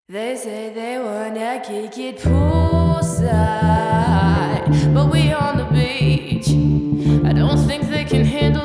They say they wanna kick it poolside, but we on the beach. I don't think they can handle